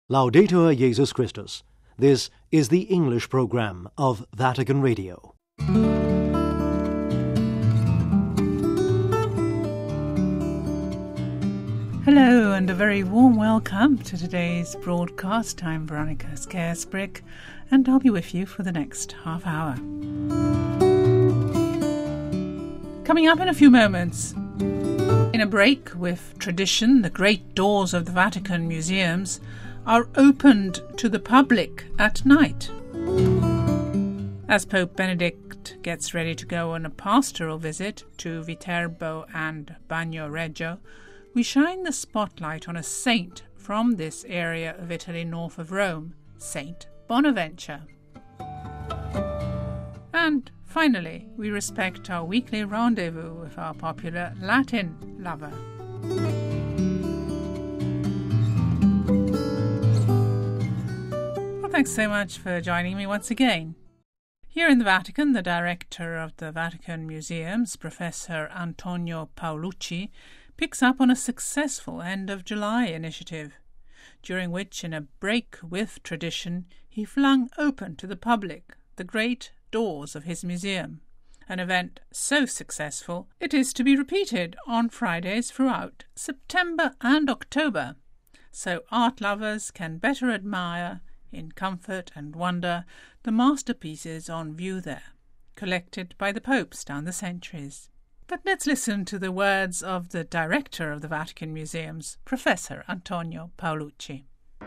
Laudetur Jesus Christus. This is the English program of Vatican Radio. Hello and a very warm welcome to today's broadcast. I'm Veronica Scaresbrick and I'll be with you for the next half hour. Coming up in a few moments, in a break with tradition, the great doors of the Vatican museums are opened to the public at night. As Pope Benedict gets ready to go on a pastoral visit to Viterbo and Bagnoregio, we shine the spotlight on a saint from this area of Italy north of Rome, Saint Bonaventure. And finally, we respect our weekly rendezvous with our popular Latin lover. Well, thanks so much for joining me once again. Here in the Vatican, the director of the Vatican Museums, Professor Antonio Paolucci, picks up on a successful End of July initiative, during which, in a break with tradition, he flung open to the public the great doors of his museum, an event so successful it is to be repeated on Fridays throughout September and October, so art lovers can better admire, in comfort and wonder, the masterpieces on view there, collected by the popes down the centuries. But let's listen to the words of the director of the Vatican Museums, Professor Antonio Paolucci.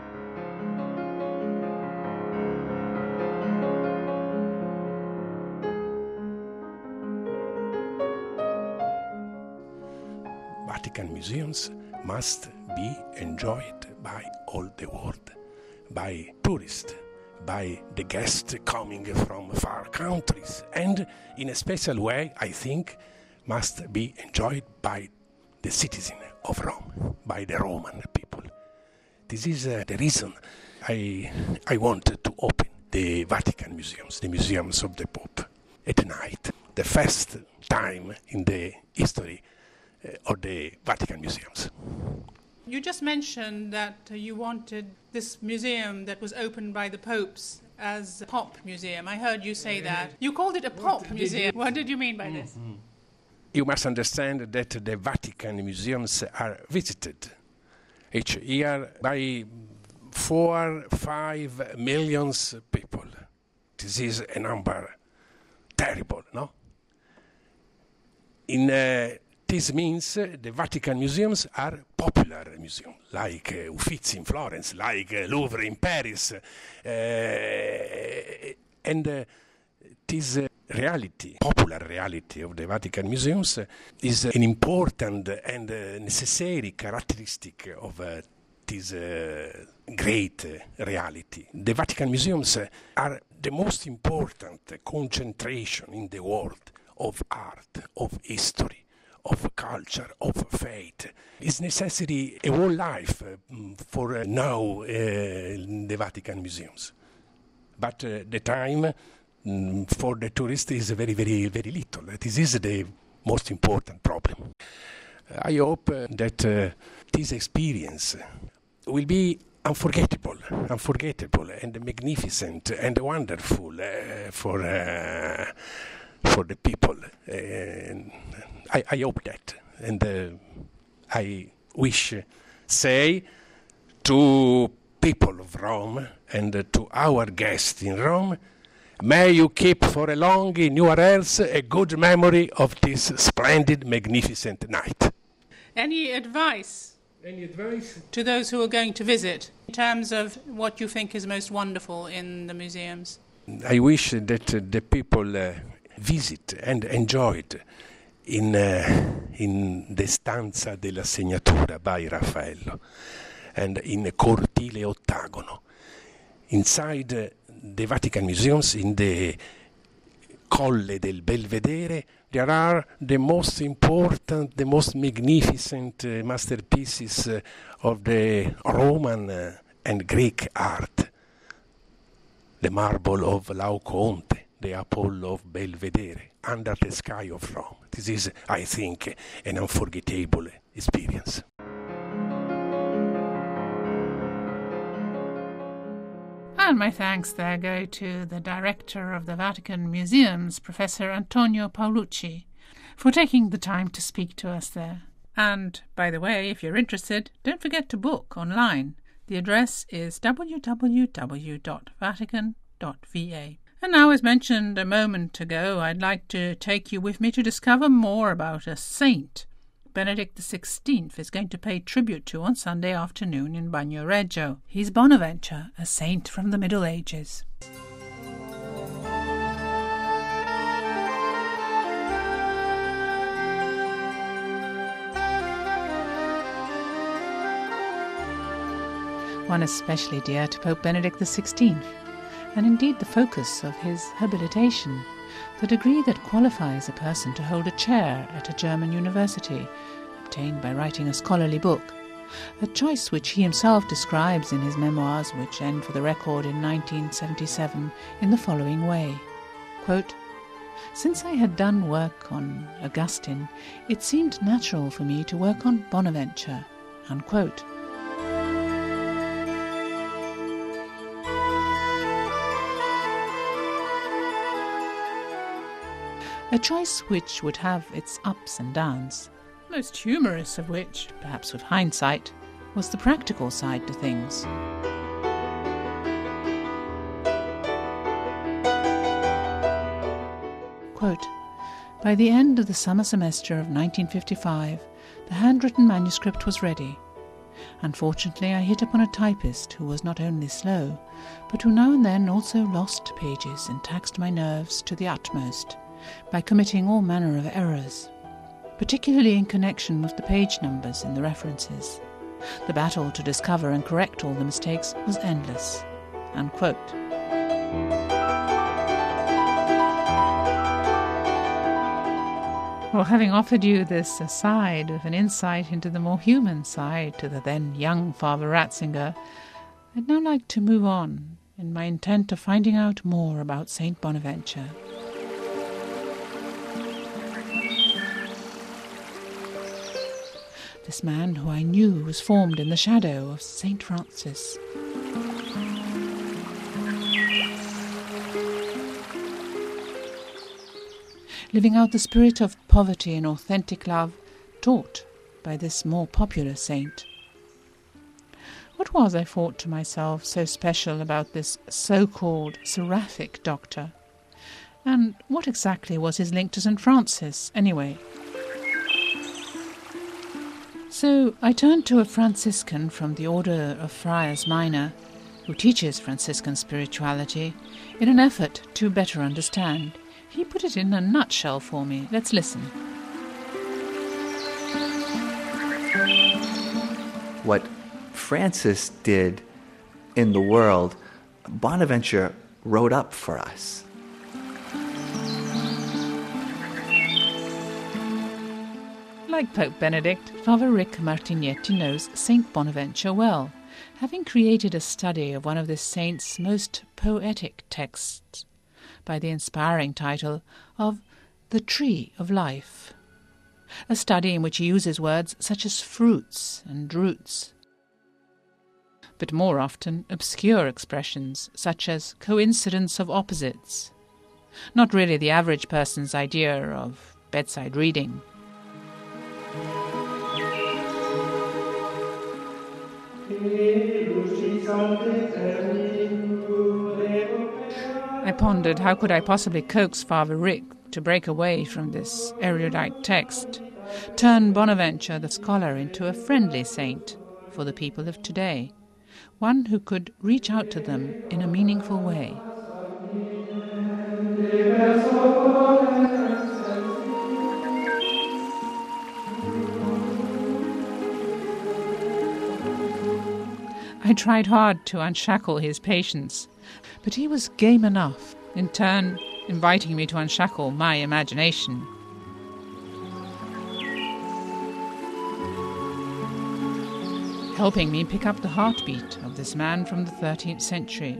Vatican museums must be enjoyed by all the world, by tourists, by the guests coming from far countries, and in a special way, I think, must be enjoyed by the citizen of Rome, by the Roman people. This is the reason I wanted to open the Vatican museums, the museums of the Pope, at night, the first time in the history of the Vatican museums. You just mentioned that you wanted this museum that was opened by the popes as a pop museum. I heard you say that. You called it a pop museum. What did you mean by this? You must understand that the Vatican museums are visited each year by 4-5 million people. This is a number terrible, no? This means the Vatican museums are popular museums, like Uffizi in Florence, like Louvre in Paris, and this reality, popular reality of the Vatican museums is an important and necessary characteristic of this great reality. The Vatican museums are the most important concentration in the world of art, of history, of culture, of faith. It's necessary a whole life for now in the Vatican museums. But the time for the tourist is very, very, very little. This is the most important problem. I hope that this experience will be unforgettable and magnificent and wonderful for the people. I hope that, and I say to people of Rome and to our guests in Rome, may you keep for a long in your hearts a good memory of this splendid, magnificent night. Any advice to those who are going to visit in terms of what you think is most wonderful in the museums? I wish that the people visit and enjoy it in the Stanza della Segnatura by Raffaello and in Cortile Ottagono. Inside the Vatican museums, in the Colle del Belvedere, there are the most important, the most magnificent masterpieces of the Roman and Greek art. The marble of Laocoonte, the Apollo of Belvedere, under the sky of Rome. This is, I think, an unforgettable experience. And my thanks there go to the Director of the Vatican Museums, Professor Antonio Paolucci, for taking the time to speak to us there. And, by the way, if you're interested, don't forget to book online. The address is www.vatican.va. And now, as mentioned a moment ago, I'd like to take you with me to discover more about a saint Benedict XVI is going to pay tribute to on Sunday afternoon in Bagnoregio. He's Bonaventure, a saint from the Middle Ages. One especially dear to Pope Benedict XVI, and indeed the focus of his habilitation, the degree that qualifies a person to hold a chair at a German university, obtained by writing a scholarly book, a choice which he himself describes in his memoirs, which end for the record in 1977, in the following way, quote, "Since I had done work on Augustine, it seemed natural for me to work on Bonaventure," unquote. A choice which would have its ups and downs, most humorous of which, perhaps with hindsight, was the practical side to things. Quote, "By the end of the summer semester of 1955, the handwritten manuscript was ready. Unfortunately, I hit upon a typist who was not only slow, but who now and then also lost pages and taxed my nerves to the utmost by committing all manner of errors, particularly in connection with the page numbers in the references. The battle to discover and correct all the mistakes was endless." Unquote. Well, having offered you this aside of an insight into the more human side to the then young Father Ratzinger, I'd now like to move on in my intent of finding out more about Saint Bonaventure. This man who I knew was formed in the shadow of St. Francis. Living out the spirit of poverty and authentic love taught by this more popular saint. What was, I thought to myself, so special about this so-called seraphic doctor? And what exactly was his link to St. Francis, anyway? So I turned to a Franciscan from the Order of Friars Minor, who teaches Franciscan spirituality, in an effort to better understand. He put it in a nutshell for me. Let's listen. What Francis did in the world, Bonaventure wrote up for us. Like Pope Benedict, Father Rick Martignetti knows Saint Bonaventure well, having created a study of one of this saint's most poetic texts by the inspiring title of The Tree of Life, a study in which he uses words such as fruits and roots, but more often obscure expressions such as coincidence of opposites, not really the average person's idea of bedside reading. I pondered how could I possibly coax Father Rick to break away from this erudite text, turn Bonaventure the scholar into a friendly saint for the people of today, one who could reach out to them in a meaningful way. I tried hard to unshackle his patience, but he was game enough, in turn inviting me to unshackle my imagination. Helping me pick up the heartbeat of this man from the 13th century.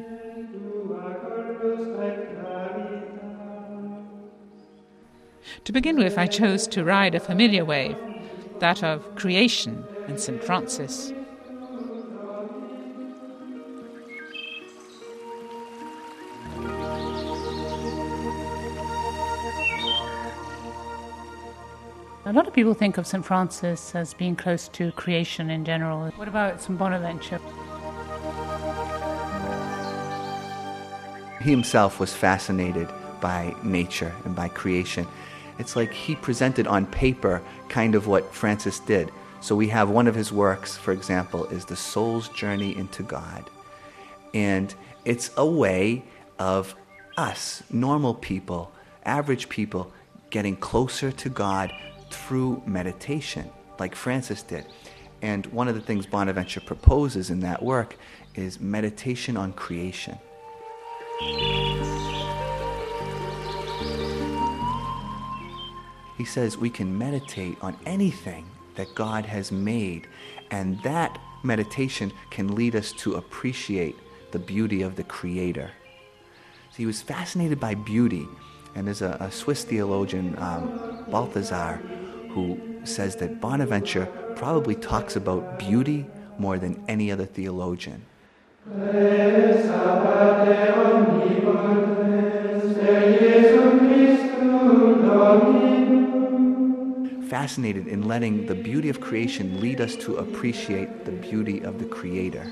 To begin with, I chose to ride a familiar wave, that of creation and St. Francis. A lot of people think of St. Francis as being close to creation in general. What about St. Bonaventure? He himself was fascinated by nature and by creation. It's like he presented on paper kind of what Francis did. So we have one of his works, for example, is The Soul's Journey into God. And it's a way of us, normal people, average people, getting closer to God through meditation, like Francis did. And one of the things Bonaventure proposes in that work is meditation on creation. He says we can meditate on anything that God has made, and that meditation can lead us to appreciate the beauty of the Creator. So he was fascinated by beauty, and there's a Swiss theologian, Balthasar, who says that Bonaventure probably talks about beauty more than any other theologian. Fascinated in letting the beauty of creation lead us to appreciate the beauty of the Creator.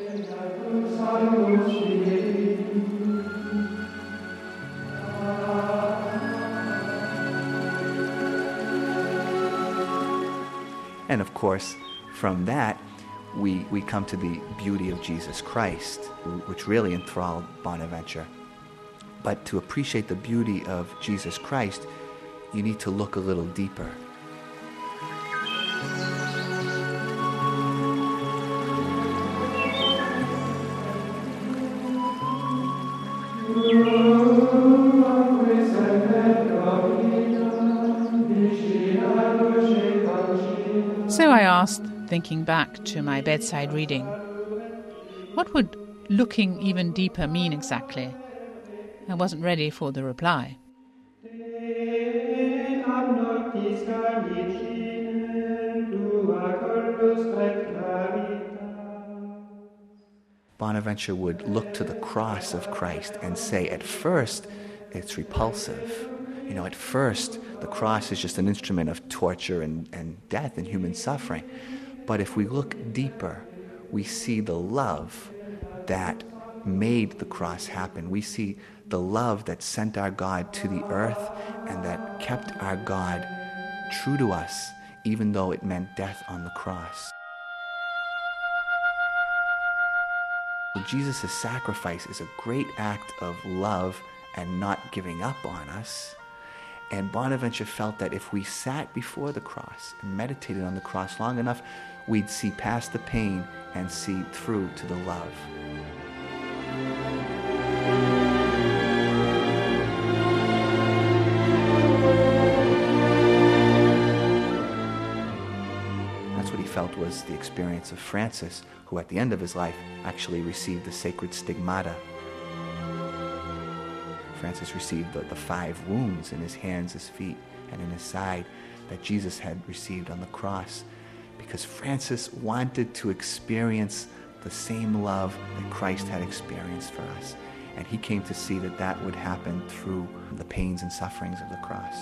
And of course, from that, we come to the beauty of Jesus Christ, which really enthralled Bonaventure. But to appreciate the beauty of Jesus Christ, you need to look a little deeper. So I asked, thinking back to my bedside reading, what would looking even deeper mean exactly? I wasn't ready for the reply. Bonaventure would look to the cross of Christ and say, at first, it's repulsive. At first, the cross is just an instrument of torture and death and human suffering. But if we look deeper, we see the love that made the cross happen. We see the love that sent our God to the earth and that kept our God true to us, even though it meant death on the cross. Jesus' sacrifice is a great act of love and not giving up on us. And Bonaventure felt that if we sat before the cross and meditated on the cross long enough, we'd see past the pain and see through to the love. That's what he felt was the experience of Francis, who at the end of his life actually received the sacred stigmata. Francis received the 5 wounds in his hands, his feet, and in his side that Jesus had received on the cross, because Francis wanted to experience the same love that Christ had experienced for us. And he came to see that that would happen through the pains and sufferings of the cross.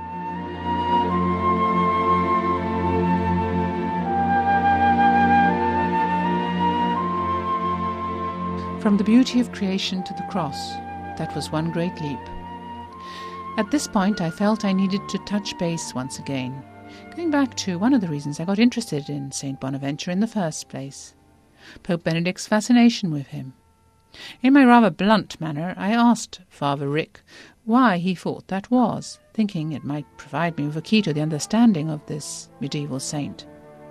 From the beauty of creation to the cross, that was one great leap. At this point, I felt I needed to touch base once again, going back to one of the reasons I got interested in St. Bonaventure in the first place, Pope Benedict's fascination with him. In my rather blunt manner, I asked Father Rick why he thought that was, thinking it might provide me with a key to the understanding of this medieval saint.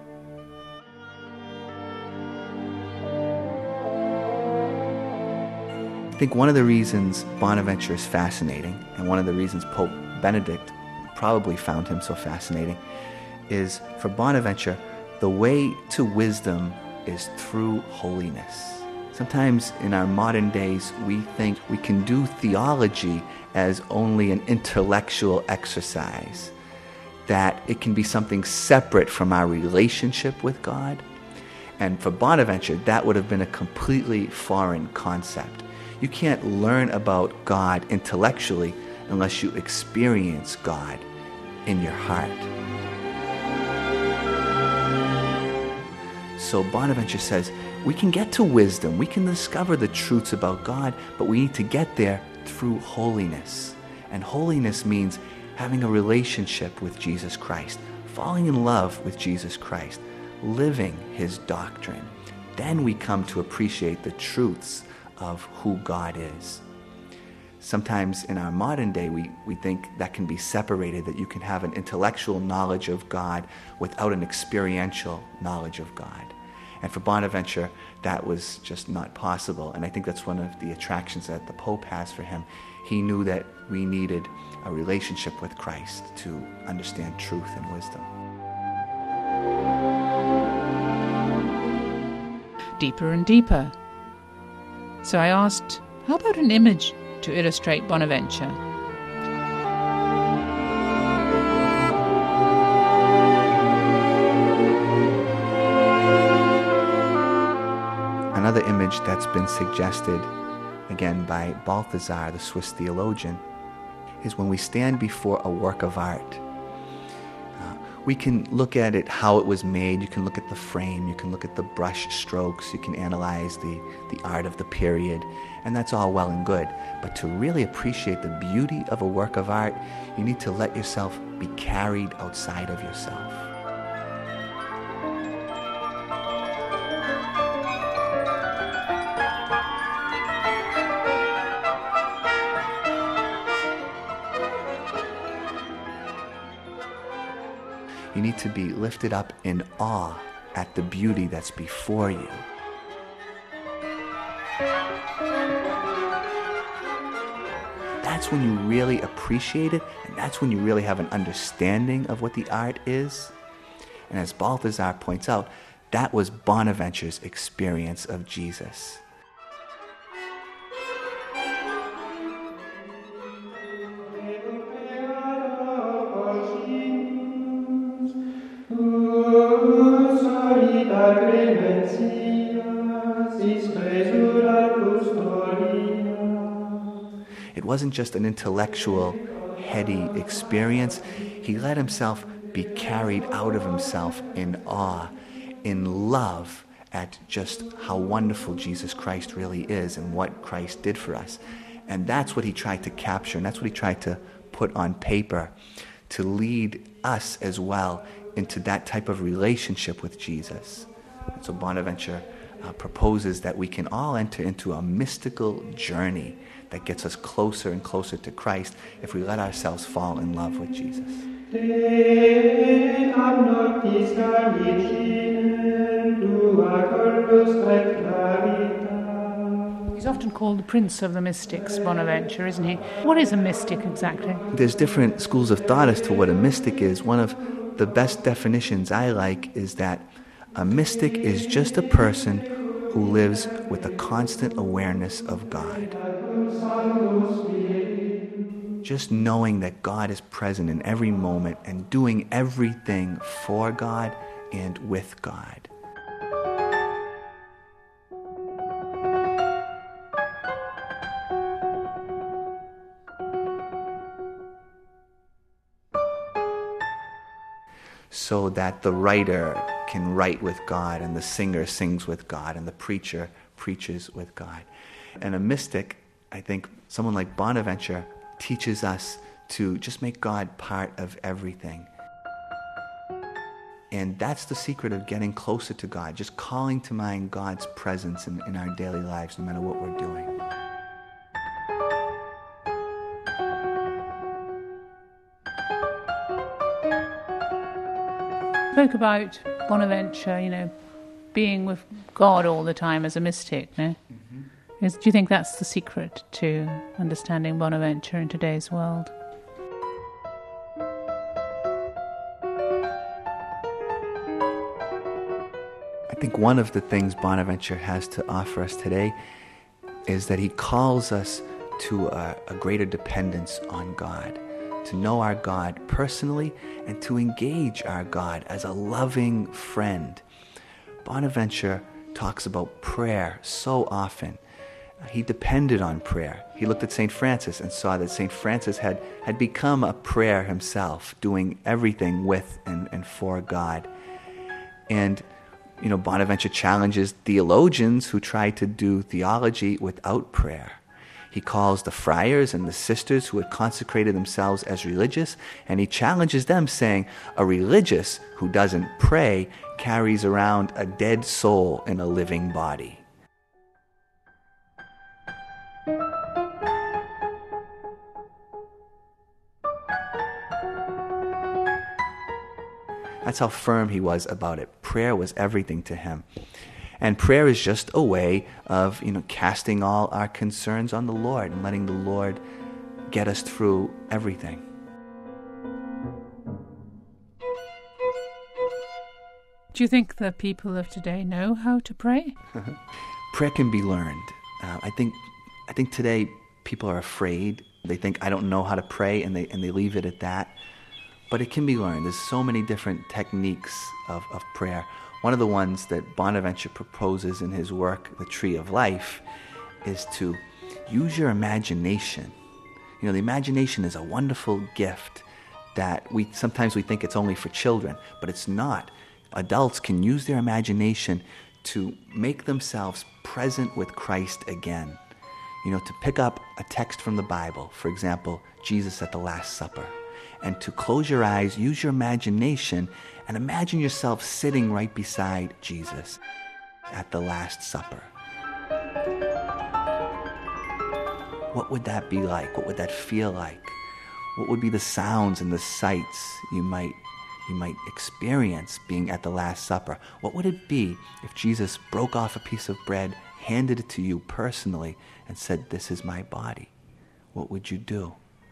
I think one of the reasons Bonaventure is fascinating, and one of the reasons Pope Benedict probably found him so fascinating, is for Bonaventure, the way to wisdom is through holiness. Sometimes in our modern days, we think we can do theology as only an intellectual exercise, that it can be something separate from our relationship with God. And for Bonaventure, that would have been a completely foreign concept. You can't learn about God intellectually unless you experience God in your heart. so Bonaventure says, we can get to wisdom, we can discover the truths about God, but we need to get there through holiness. And holiness means having a relationship with Jesus Christ, falling in love with Jesus Christ, living his doctrine. Then we come to appreciate the truths of who God is. Sometimes in our modern day, we think that can be separated, that you can have an intellectual knowledge of God without an experiential knowledge of God. And for Bonaventure, that was just not possible. And I think that's one of the attractions that the Pope has for him. He knew that we needed a relationship with Christ to understand truth and wisdom. Deeper and deeper. So I asked, how about an image to illustrate Bonaventure? Another image that's been suggested, again by Balthasar, the Swiss theologian, is when we stand before a work of art. We can look at it, how it was made, you can look at the frame, you can look at the brush strokes, you can analyze the art of the period, and that's all well and good. But to really appreciate the beauty of a work of art, you need to let yourself be carried outside of yourself. You need to be lifted up in awe at the beauty that's before you. That's when you really appreciate it, and that's when you really have an understanding of what the art is. And as Balthasar points out, that was Bonaventure's experience of Jesus. It wasn't just an intellectual, heady experience. He let himself be carried out of himself in awe, in love at just how wonderful Jesus Christ really is and what Christ did for us. And that's what he tried to capture, and that's what he tried to put on paper, to lead us as well into that type of relationship with Jesus. And so Bonaventure proposes that we can all enter into a mystical journey that gets us closer and closer to Christ if we let ourselves fall in love with Jesus. He's often called the Prince of the Mystics, Bonaventure, isn't he? What is a mystic exactly? There's different schools of thought as to what a mystic is. One of the best definitions I like is that a mystic is just a person who lives with a constant awareness of God. Just knowing that God is present in every moment and doing everything for God and with God. So that the writer can write with God, and the singer sings with God, and the preacher preaches with God. And a mystic, I think someone like Bonaventure, teaches us to just make God part of everything. And that's the secret of getting closer to God, just calling to mind God's presence in our daily lives, no matter what we're doing. Spoke about Bonaventure, being with God all the time as a mystic, no? Mm-hmm. Do you think that's the secret to understanding Bonaventure in today's world? I think one of the things Bonaventure has to offer us today is that he calls us to a greater dependence on God, to know our God personally and to engage our God as a loving friend. Bonaventure talks about prayer so often. He depended on prayer. He looked at St. Francis and saw that St. Francis had become a prayer himself, doing everything with and for God. And Bonaventure challenges theologians who try to do theology without prayer. He calls the friars and the sisters who had consecrated themselves as religious, and he challenges them, saying, a religious who doesn't pray carries around a dead soul in a living body. That's how firm he was about it. Prayer was everything to him. And prayer is just a way of, casting all our concerns on the Lord and letting the Lord get us through everything. Do you think the people of today know how to pray? Prayer can be learned. I think today people are afraid. They think, I don't know how to pray, and they leave it at that. But it can be learned. There's so many different techniques of prayer. One of the ones that Bonaventure proposes in his work, The Tree of Life, is to use your imagination. The imagination is a wonderful gift that sometimes we think it's only for children, but it's not. Adults can use their imagination to make themselves present with Christ again. To pick up a text from the Bible, for example, Jesus at the Last Supper, and to close your eyes, use your imagination, and imagine yourself sitting right beside Jesus at the Last Supper. What would that be like? What would that feel like? What would be the sounds and the sights you might experience being at the Last Supper? What would it be if Jesus broke off a piece of bread, handed it to you personally, and said, "This is my body"? What would you do?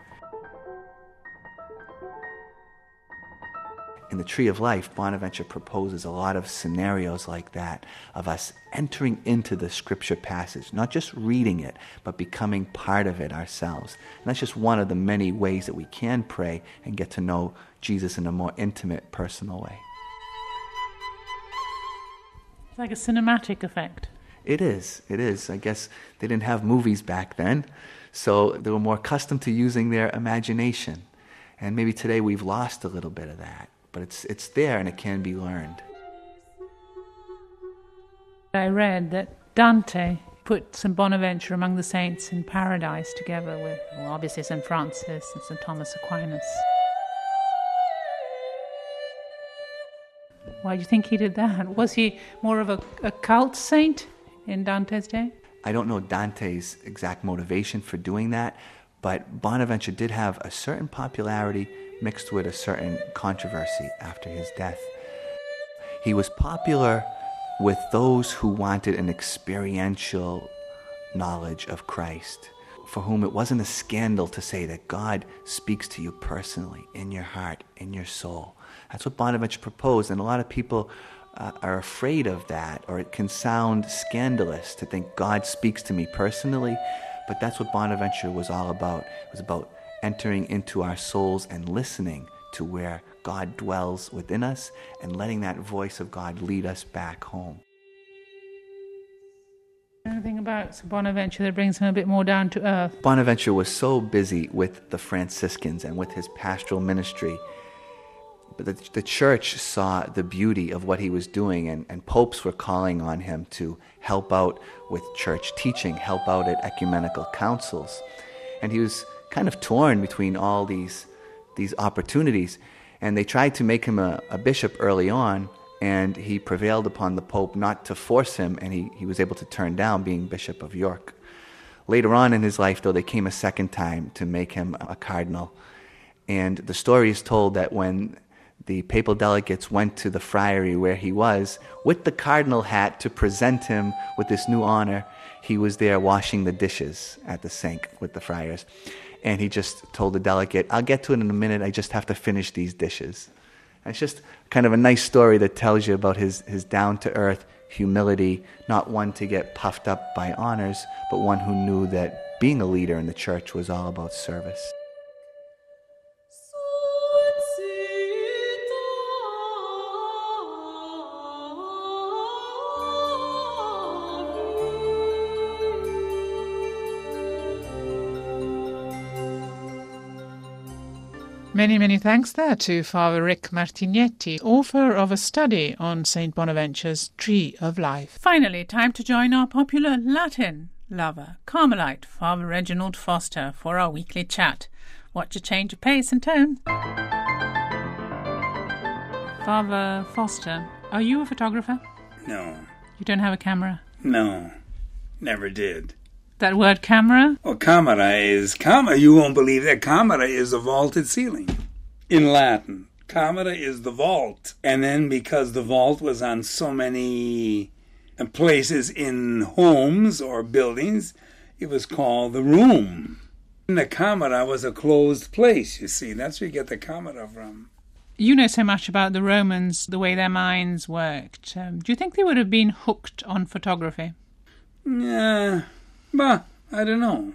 In The Tree of Life, Bonaventure proposes a lot of scenarios like that, of us entering into the scripture passage, not just reading it, but becoming part of it ourselves. And that's just one of the many ways that we can pray and get to know Jesus in a more intimate, personal way. It's like a cinematic effect. It is. I guess they didn't have movies back then, so they were more accustomed to using their imagination. And maybe today we've lost a little bit of that. But it's there and it can be learned. I read that Dante put St. Bonaventure among the saints in paradise together with, obviously, St. Francis and St. Thomas Aquinas. Why do you think he did that? Was he more of a cult saint in Dante's day? I don't know Dante's exact motivation for doing that, but Bonaventure did have a certain popularity mixed with a certain controversy after his death. He was popular with those who wanted an experiential knowledge of Christ, for whom it wasn't a scandal to say that God speaks to you personally, in your heart, in your soul. That's what Bonaventure proposed, and a lot of people are afraid of that, or it can sound scandalous to think God speaks to me personally, but that's what Bonaventure was all about. It was about entering into our souls and listening to where God dwells within us and letting that voice of God lead us back home. Anything about St. Bonaventure that brings him a bit more down to earth? Bonaventure was so busy with the Franciscans and with his pastoral ministry, but the church saw the beauty of what he was doing, and popes were calling on him to help out with church teaching, help out at ecumenical councils. And he was kind of torn between all these opportunities. And they tried to make him a bishop early on, and he prevailed upon the Pope not to force him, and he was able to turn down being Bishop of York. Later on in his life, though, they came a second time to make him a cardinal. And the story is told that when the papal delegates went to the friary where he was, with the cardinal hat to present him with this new honor, he was there washing the dishes at the sink with the friars. And he just told the delegate, "I'll get to it in a minute, I just have to finish these dishes." And it's just kind of a nice story that tells you about his down-to-earth humility, not one to get puffed up by honors, but one who knew that being a leader in the church was all about service. Many, many thanks there to Father Rick Martignetti, author of a study on St. Bonaventure's Tree of Life. Finally, time to join our popular Latin lover, Carmelite, Father Reginald Foster, for our weekly chat. Watch a change of pace and tone. Father Foster, are you a photographer? No. You don't have a camera? No. Never did. That word camera? Well, camera. You won't believe that. Camera is a vaulted ceiling. In Latin, camera is the vault. And then because the vault was on so many places in homes or buildings, it was called the room. And the camera was a closed place, you see. That's where you get the camera from. You know so much about the Romans, the way their minds worked. Do you think they would have been hooked on photography? Yeah. But I don't know.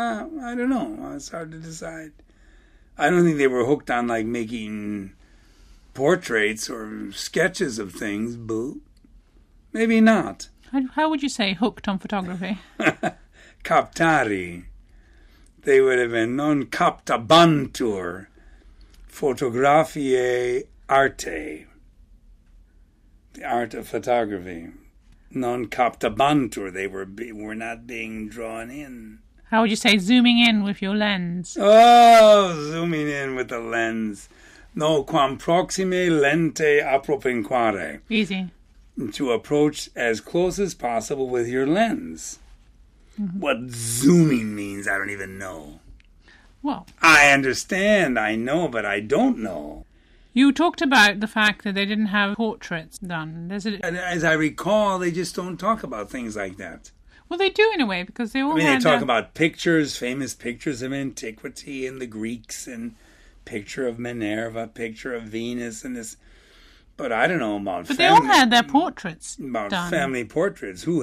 It's hard to decide. I don't think they were hooked on like making portraits or sketches of things. Boo. Maybe not. How would you say hooked on photography? Captari. They would have been non captabantur photographiae arte. The art of photography. Non captabantur, they were not being drawn in. How would you say zooming in with your lens? Oh, zooming in with the lens. No, quam proxime lente appropinquare. Easy. To approach as close as possible with your lens. Mm-hmm. What zooming means, I don't even know. Well, I understand, I know, but I don't know. You talked about the fact that they didn't have portraits done. As I recall, they just don't talk about things like that. Well, they do in a way, because they all they talk about pictures, famous pictures of antiquity in the Greeks, and picture of Minerva, picture of Venus, and this. But I don't know about But they all had their portraits done. Family portraits. Who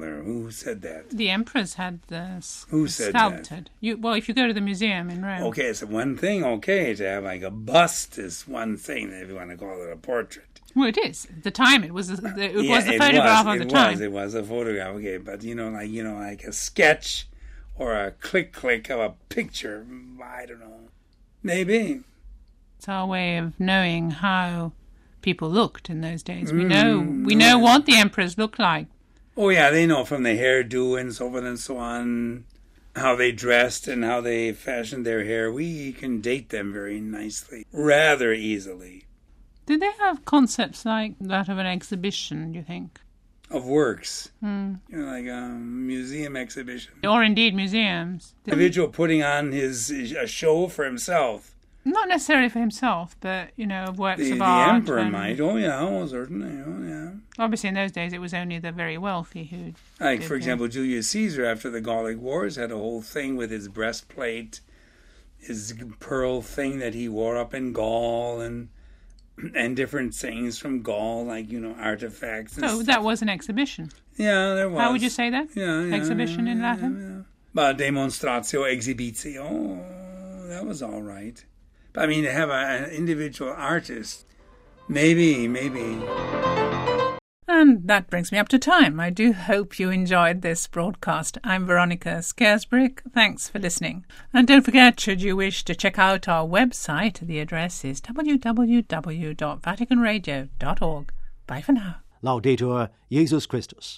said that? The emperors had Who said sculpted. that? Well, if you go to the museum in Rome. Okay, it's one thing, to have like a bust is one thing, if you want to call it a portrait. Well, it is. At the time, it was the photograph of the time. It was a photograph, okay. But, like a sketch or a click of a picture, I don't know. Maybe. It's our way of knowing how people looked in those days. We know what the emperors looked like. Oh yeah, they know from the hairdo and so forth and so on, how they dressed and how they fashioned their hair. We can date them very nicely, rather easily. Did they have concepts like that of an exhibition, do you think? Of works. Like a museum exhibition. Or indeed museums. Individual putting on a show for himself. Not necessarily for himself, but, of works of art. The emperor might. Oh, yeah, certainly. Oh, yeah. Obviously, in those days, it was only the very wealthy who... Like, for example, Julius Caesar, after the Gallic Wars, had a whole thing with his breastplate, his pearl thing that he wore up in Gaul, and different things from Gaul, like, artifacts and stuff. That was an exhibition? Yeah, there was. How would you say that? Yeah. Exhibition in Latin? Yeah. But demonstratio exhibitio, that was all right. But, to have an individual artist, maybe. And that brings me up to time. I do hope you enjoyed this broadcast. I'm Veronica Scaresbrick. Thanks for listening. And don't forget, should you wish to check out our website, the address is www.vaticanradio.org. Bye for now. Laudetur Jesus Christus.